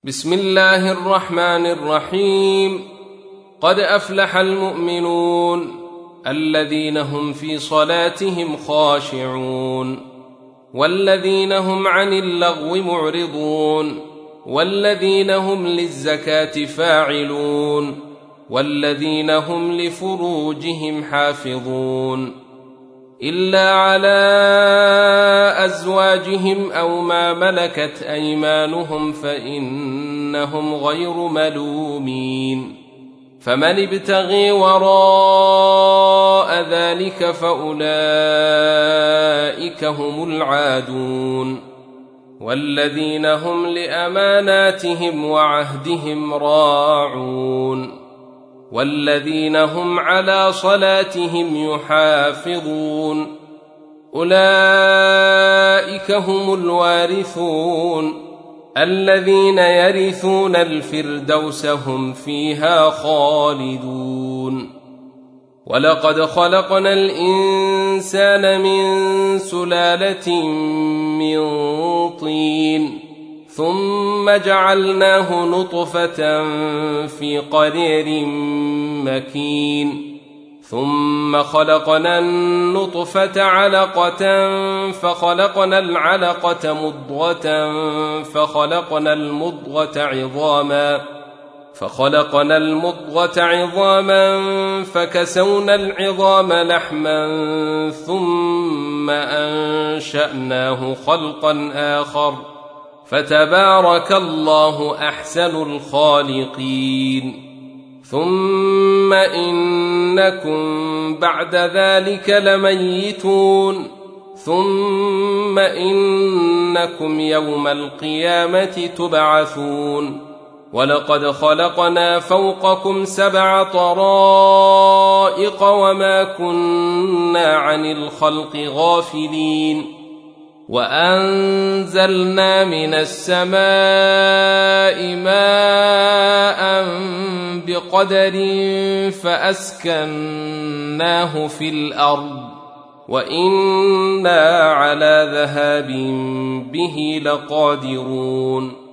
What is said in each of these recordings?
بسم الله الرحمن الرحيم. قد أفلح المؤمنون الذين هم في صلاتهم خاشعون والذين هم عن اللغو معرضون والذين هم للزكاة فاعلون والذين هم لفروجهم حافظون إلا على أزواجهم أو ما ملكت أيمانهم فإنهم غير ملومين، فمن ابتغي وراء ذلك فأولئك هم العادون، والذين هم لأماناتهم وعهدهم راعون، والذين هم على صلاتهم يحافظون، أولئك هم الوارثون الذين يرثون الفردوس هم فيها خالدون. ولقد خلقنا الإنسان من سلالة من طين ثم جعلناه نطفة في قرير مكين، ثم خلقنا النطفة علقة فخلقنا العلقة مضغة فخلقنا المضغة عظاما فكسونا العظام لحما ثم أنشأناه خلقا آخر فتبارك الله أحسن الخالقين. ثم إنكم بعد ذلك لميتون، ثم إنكم يوم القيامة تبعثون. ولقد خلقنا فوقكم 7 طرائق وما كنا عن الخلق غافلين، وأنزلنا من السماء ماء بقدر فأسكناه في الأرض وإنا على ذهاب به لقادرون.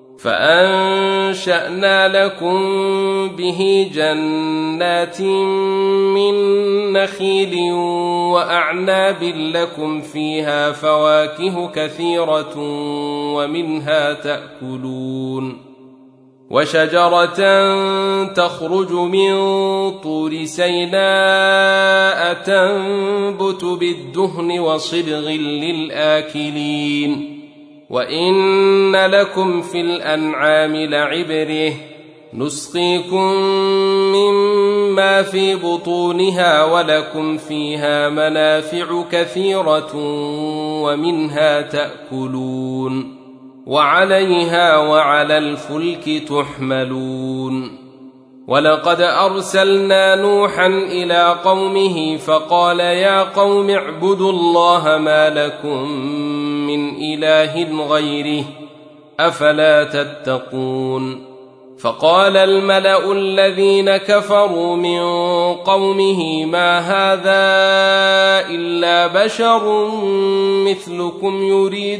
فأنشأنا لكم به جنات من نخيل وأعناب لكم فيها فواكه كثيرة ومنها تأكلون، وشجرة تخرج من طور سيناء تنبت بالدهن وصبغ للآكلين. وإن لكم في الأنعام لعبرة نسقيكم مما في بطونها ولكم فيها منافع كثيرة ومنها تأكلون وعليها وعلى الفلك تحملون. ولقد أرسلنا نوحا إلى قومه فقال يا قوم اعبدوا الله ما لكم من إله غيره أفلا تتقون. فقال الملأ الذين كفروا من قومه ما هذا إلا بشر مثلكم يريد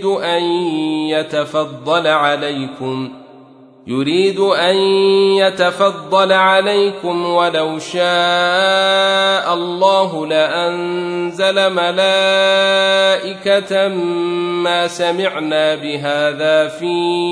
أن يتفضل عليكم ولو شاء الله لأنزل ملائكة ما سمعنا بهذا في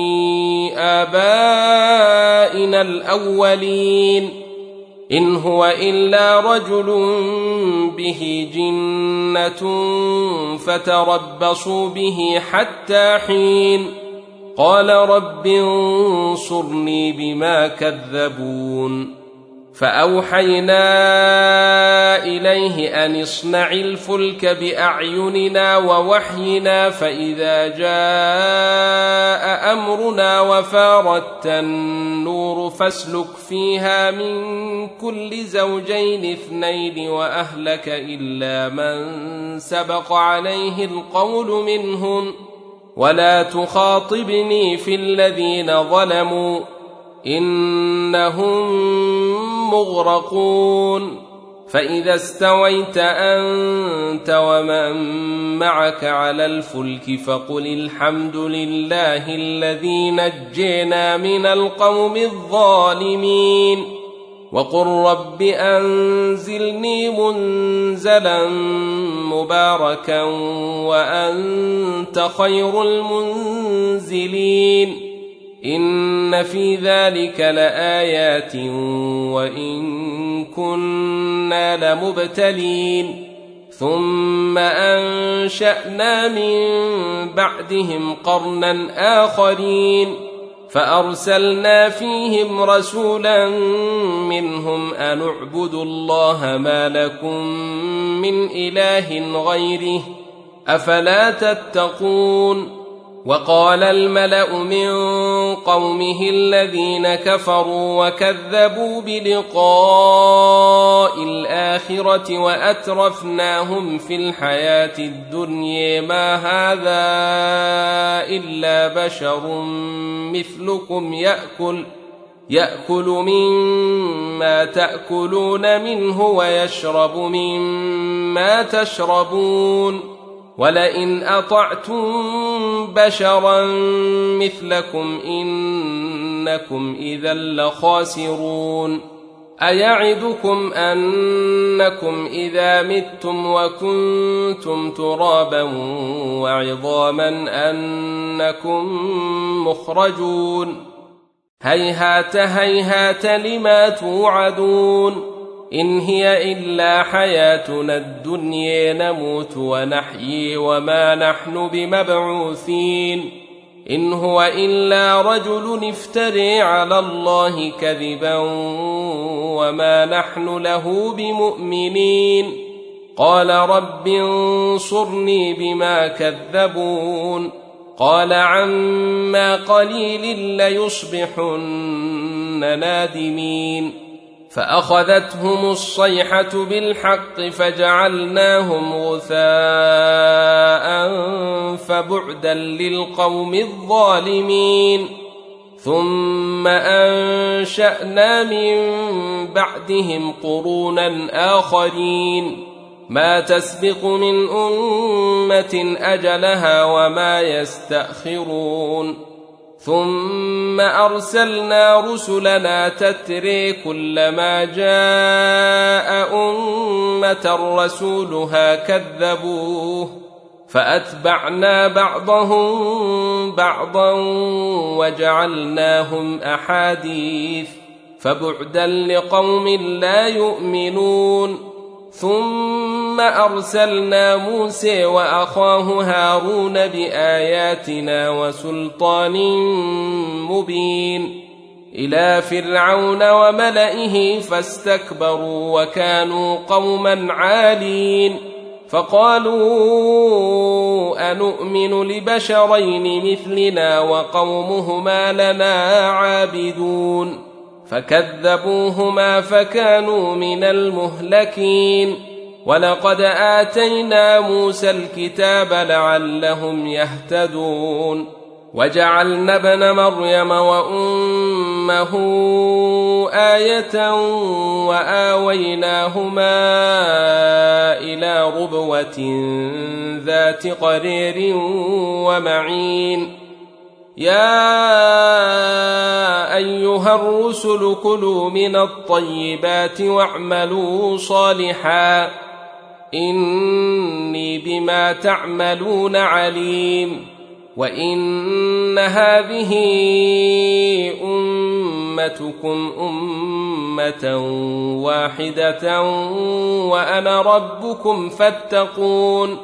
آبائنا الأولين إن هو إلا رجل به جنة فتربصوا به حتى حين. قال رب انصرني بما كذبون. فأوحينا إليه أن اصنع الفلك بأعيننا ووحينا فإذا جاء أمرنا وفاردت النور فاسلك فيها من كل زوجين 2 وأهلك إلا من سبق عليه القول منهم ولا تخاطبني في الذين ظلموا إنهم مغرقون. فإذا استويت أنت ومن معك على الفلك فقل الحمد لله الذي نجينا من القوم الظالمين وقل رب أنزلني منزلا مباركا وأنت خير المنزلين إن في ذلك لآيات وإن كنا لمبتلين ثم أنشأنا من بعدهم قرنا آخرين فأرسلنا فيهم رسولا منهم أن اعبدوا الله ما لكم من إله غيره أفلا تتقون وقال الملأ من قومه الذين كفروا وكذبوا بلقاء الآخرة وأترفناهم في الحياة الدنيا ما هذا إلا بشر مثلكم يأكل مما تأكلون منه ويشرب مما تشربون ولئن أطعتم بشرا مثلكم إنكم إذا لخاسرون أيعدكم أنكم إذا متم وكنتم ترابا وعظاما أنكم مخرجون هيهات هيهات لما توعدون إن هي إلا حياتنا الدنيا نموت ونحيي وما نحن بمبعوثين إن هو إلا رجل افتري على الله كذبا وما نحن له بمؤمنين قال رب انصرني بما كذبون قال عما قليل ليصبحن نادمين فأخذتهم الصيحة بالحق فجعلناهم غثاء فبعدا للقوم الظالمين ثم أنشأنا من بعدهم قرونا آخرين ما تسبق من أمة أجلها وما يستأخرون ثم أرسلنا رسلنا تتري كلما جاء أمة رسولها كذبوه فأتبعنا بعضهم بعضا وجعلناهم أحاديث فبعدا لقوم لا يؤمنون ثم أرسلنا موسى وأخاه هارون بآياتنا وسلطان مبين إلى فرعون وملئه فاستكبروا وكانوا قوما عالين فقالوا أنؤمن لبشرين مثلنا وقومهما لنا عابدون فكذبوهما فكانوا من المهلكين ولقد آتينا موسى الكتاب لعلهم يهتدون وجعلنا ابن مريم وأمه آية وآويناهما إلى ربوة ذات قرير ومعين يا أيها الرسل كلوا من الطيبات واعملوا صالحا إني بما تعملون عليم وإن هذه أمتكم أمة واحدة وأنا ربكم فاتقون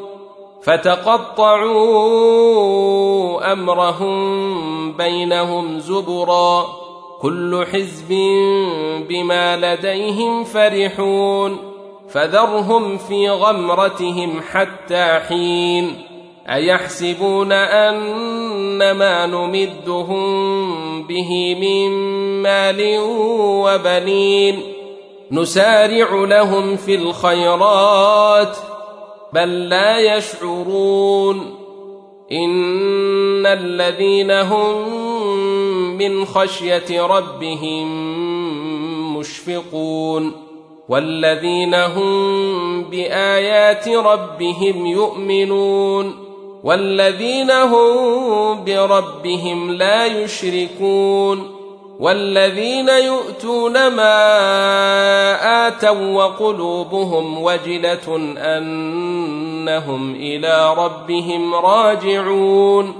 فتقطعوا أمرهم بينهم زبرا كل حزب بما لديهم فرحون فذرهم في غمرتهم حتى حين أيحسبون أن ما نمدهم به من مال وبنين نسارع لهم في الخيرات بل لا يشعرون إن الذين هم من خشية ربهم مشفقون والذين هم بآيات ربهم يؤمنون والذين هم بربهم لا يشركون والذين يؤتون ما آتوا وقلوبهم وجلة أنهم إلى ربهم راجعون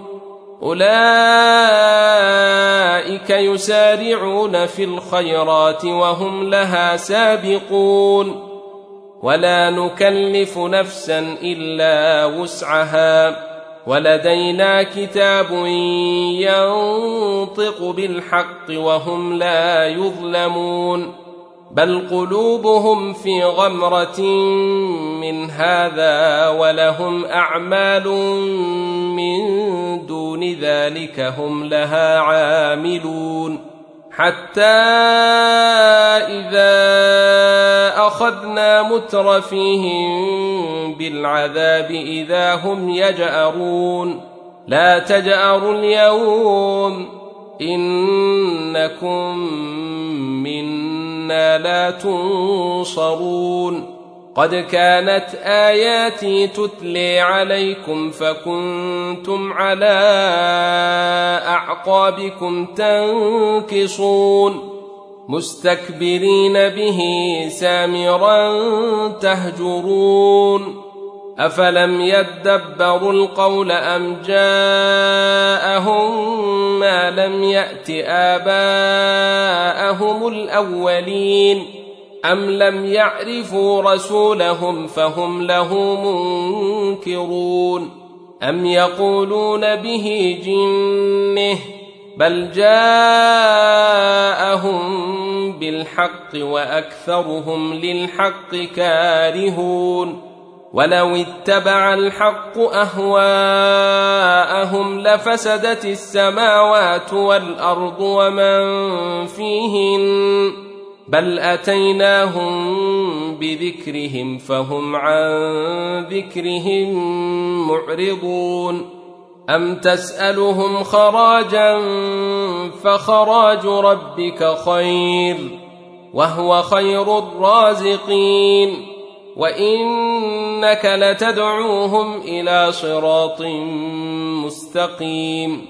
أولئك يسارعون في الخيرات وهم لها سابقون ولا نكلف نفسا إلا وسعها ولدينا كتاب ينطق بالحق وهم لا يظلمون بل قلوبهم في غمرة من هذا ولهم أعمال من دون ذلك هم لها عاملون حتى إذا أخذنا مترفيهم بالعذاب إذا هم يجأرون لا تجأروا اليوم إنكم منا لا تنصرون قد كانت آياتي تتلي عليكم فكنتم على أعقابكم تنكصون مستكبرين به سامرا تهجرون أفلم يدبروا القول أم جاءهم ما لم يأت آباءهم الأولين أم لم يعرفوا رسولهم فهم له منكرون أم يقولون به جنه بل جاءهم بالحق وأكثرهم للحق كارهون ولو اتبع الحق أهواءهم لفسدت السماوات والأرض ومن فيهن بل أتيناهم بذكرهم فهم عن ذكرهم معرضون أم تسألهم خراجا فخراج ربك خير وهو خير الرازقين وإنك لتدعوهم إلى صراط مستقيم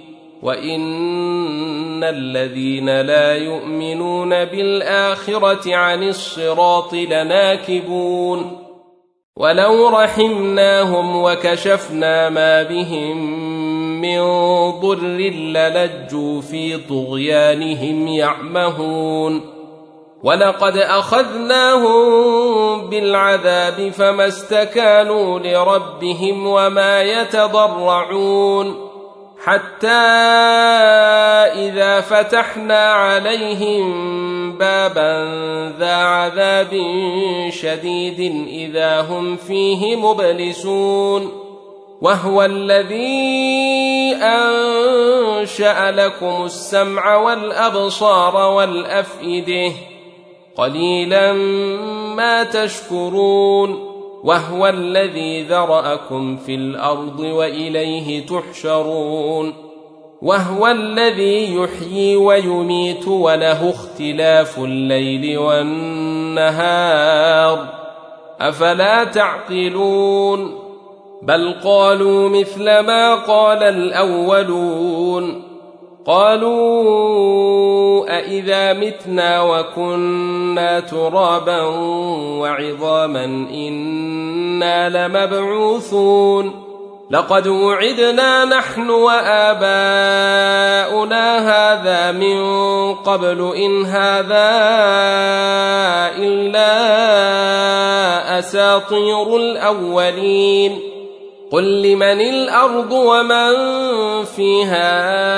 وإن الذين لا يؤمنون بالآخرة عن الصراط لناكبون ولو رحمناهم وكشفنا ما بهم من ضر للجوا في طغيانهم يعمهون ولقد أخذناهم بالعذاب فما استكانوا لربهم وما يتضرعون حتى إذا فتحنا عليهم بابا ذا عذاب شديد إذا هم فيه مبلسون وهو الذي أنشأ لكم السمع والأبصار والأفئدة قليلا ما تشكرون وهو الذي ذرأكم في الأرض وإليه تحشرون وهو الذي يحيي ويميت وله اختلاف الليل والنهار أفلا تعقلون بل قالوا مثل ما قال الأولون قالوا أإذا متنا وكنا ترابا وعظاما إنا لمبعوثون لقد وعدنا نحن وآباؤنا هذا من قبل إن هذا إلا أساطير الأولين قل لمن الأرض ومن فيها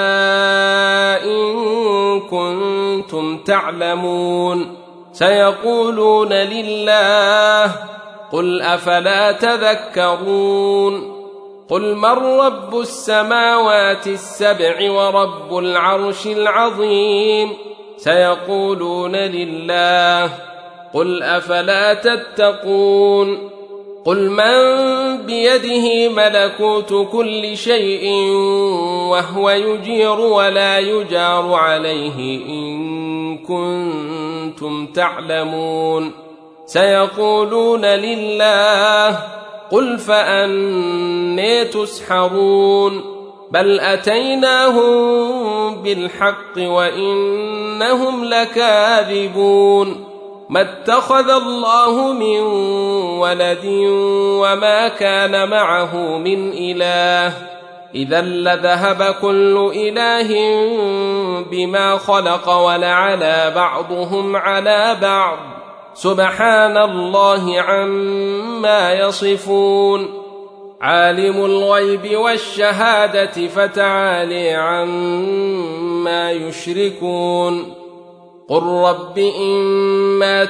إن كنتم تعلمون سيقولون لله قل أفلا تذكرون قل من رب السماوات السبع ورب العرش العظيم سيقولون لله قل أفلا تتقون قل من بيده ملكوت كل شيء وهو يجير ولا يجار عليه إن كنتم تعلمون سيقولون لله قل فأني تسحرون بل أتيناهم بالحق وإنهم لكاذبون ما اتخذ الله من ولد وما كان معه من إله إذا لذهب كل إله بما خلق ولعلى بعضهم على بعض سبحان الله عما يصفون عالم الغيب والشهادة فتعالي عما يشركون قل رب إما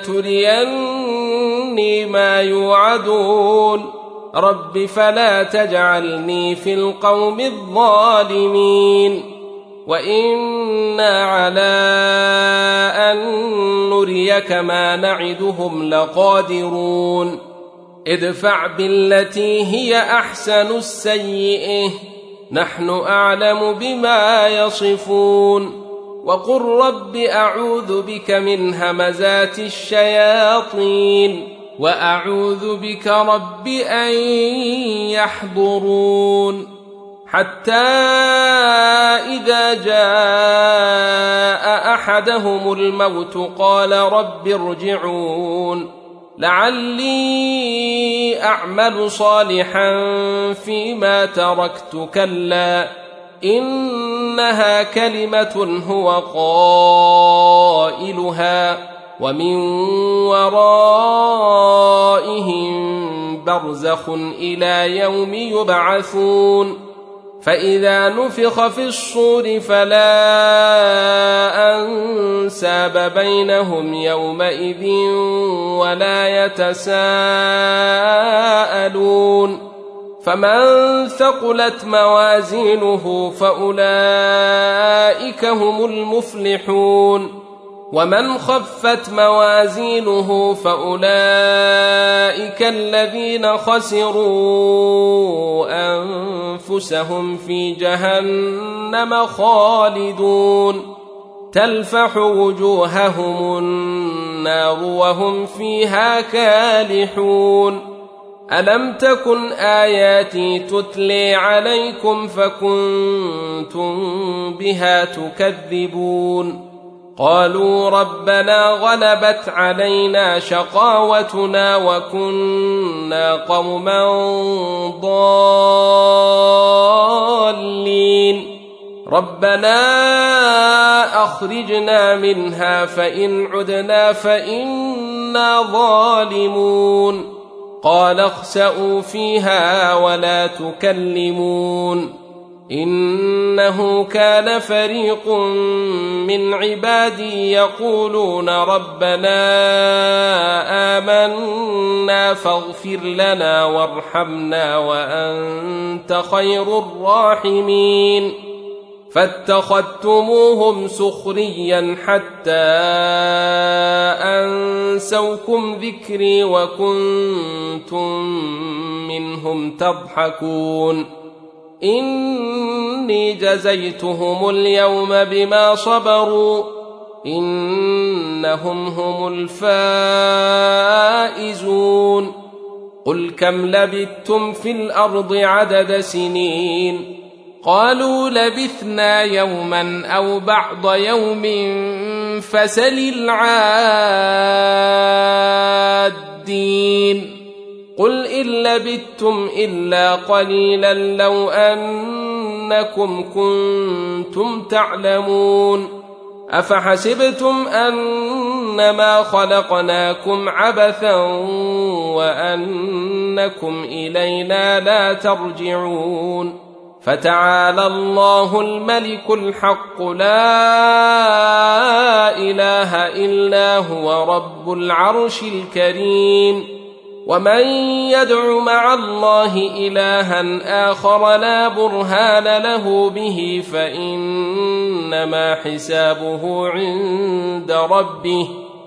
تريني ما يوعدون رب فلا تجعلني في القوم الظالمين وإنا على أن نريك ما نعدهم لقادرون ادفع بالتي هي أحسن السيئة نحن أعلم بما يصفون وقل رب أعوذ بك من همزات الشياطين وأعوذ بك رب أن يحضرون حتى إذا جاء أحدهم الموت قال رب ارجعون لعلي أعمل صالحا فيما تركت كلا إنها كلمة هو قائلها ومن ورائهم برزخ إلى يوم يبعثون فإذا نفخ في الصور فلا أنساب بينهم يومئذ ولا يتساءلون فمن ثقلت موازينه فأولئك هم المفلحون ومن خفت موازينه فأولئك الذين خسروا أنفسهم في جهنم خالدون تلفح وجوههم النار وهم فيها كالحون ألم تكن آياتي تتلي عليكم فكنتم بها تكذبون قالوا ربنا غلبت علينا شقاوتنا وكنا قوما ضالين ربنا أخرجنا منها فإن عدنا فإنا ظالمون قال اخسئوا فيها ولا تكلمون إنه كان فريق من عبادي يقولون ربنا آمنا فاغفر لنا وارحمنا وأنت خير الراحمين فاتخذتموهم سخريا حتى أنسوكم ذكري وكنتم منهم تضحكون إني جزيتهم اليوم بما صبروا إنهم هم الفائزون قل كم لبثتم في الأرض عدد سنين قالوا لبثنا يوما أو بعض يوم فسل العادين قل إن لبثتم إلا قليلا لو أنكم كنتم تعلمون أفحسبتم أنما خلقناكم عبثا وأنكم إلينا لا ترجعون فتعالى الله الملك الحق لا إله إلا هو رب العرش الكريم ومن يدع مع الله إلها آخر لا برهان له به فإنما حسابه عند ربه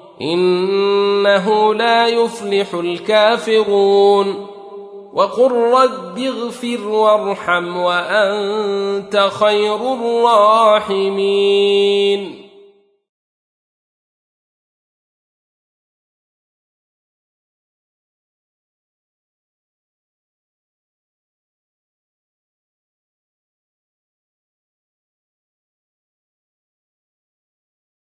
إنه لا يفلح الكافرون وقل رب اغفر وارحم وأنت خير الراحمين